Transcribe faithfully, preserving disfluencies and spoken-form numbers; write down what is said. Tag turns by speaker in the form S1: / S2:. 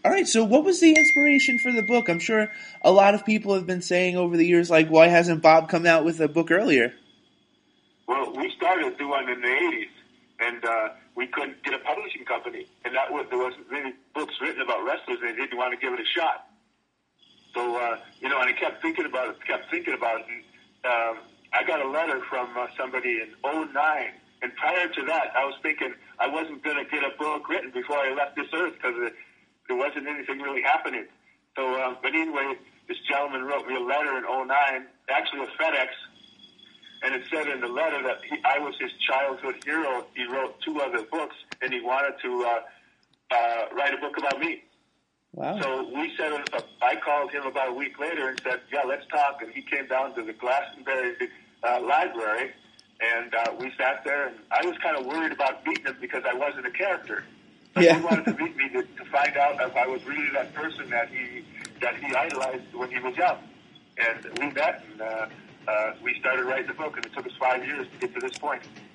S1: All right, so what was the inspiration for the book? I'm sure a lot of people have been saying over the years, like, why hasn't Bob come out with a book earlier?
S2: Well, we started to do one in the eighties, and uh, we couldn't get a publishing company. And that was, there wasn't many books written about wrestlers, and they didn't want to give it a shot. So, uh, you know, and I kept thinking about it, kept thinking about it, and um, I got a letter from uh, somebody in oh nine, and prior to that, I was thinking I wasn't going to get a book written before I left this earth because there wasn't anything really happening. So, uh, but anyway, this gentleman wrote me a letter in oh nine, actually a FedEx, and it said in the letter that he, I was his childhood hero. He wrote two other books, and he wanted to uh, uh, write a book about me.
S1: Wow.
S2: So we said, uh, I called him about a week later and said, yeah, let's talk. And he came down to the Glastonbury uh, library, and uh, we sat there, and I was kind of worried about meeting him because I wasn't a character. But
S1: yeah.
S2: he wanted to meet me to, to find out if I was really that person that he that he idolized when he was young. And we met, and uh, uh, we started writing the book, and it took us five years to get to this point.